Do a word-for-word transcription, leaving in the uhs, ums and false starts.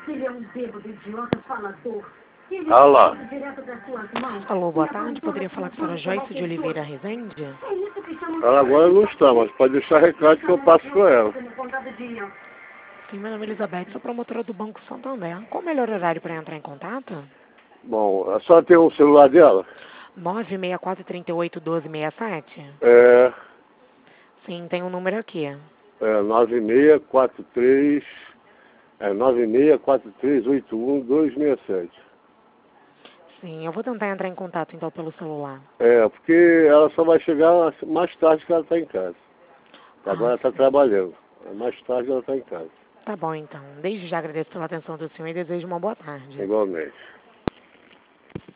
Ele é um bêbado, idiota, falador. Alô. Alô, boa tarde. Poderia falar com a senhora Joyce de Oliveira Rezende? Ela agora não está, mas pode deixar recado que eu passo com ela. Sim, meu nome é Elizabeth, sou promotora do Banco Santander. Qual o melhor horário para entrar em contato? Bom, a senhora tem um celular dela? nove seis quatro três oito um dois seis sete? É, Sim, tem um número aqui. é nove seis quatro três, é nove seis quatro três oito um dois seis sete. Sim, eu vou tentar entrar em contato então pelo celular. É, porque ela só vai chegar mais tarde que ela está em casa. Agora Ah, ela está trabalhando. Mais tarde ela está em casa. tá bom então. Desde já agradeço pela atenção do senhor e desejo uma boa tarde. Igualmente.